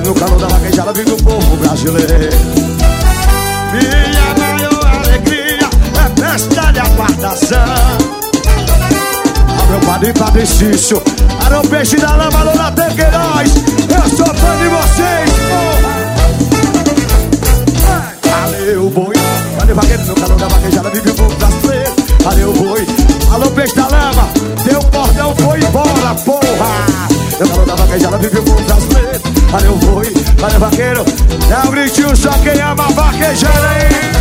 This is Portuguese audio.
no calor da vaquejada vive o povo brasileiro. Minha maior alegria é festa de aguardação. Meu padre Cício, era o peixe da lama, Lola Tequeiroz. Eu sou fã de vocês, porra. Valeu, boi. Valeu, vaqueiro, no calor da vaquejada vive o povo brasileiro. Valeu, boi. Alô, peixe da lama, teu cordão foi embora, porra. No calor da vaquejada vive o povo brasileiro. Valeu, boi. Valeu, vaqueiro. É o gritinho, só quem ama vaquejada, hein?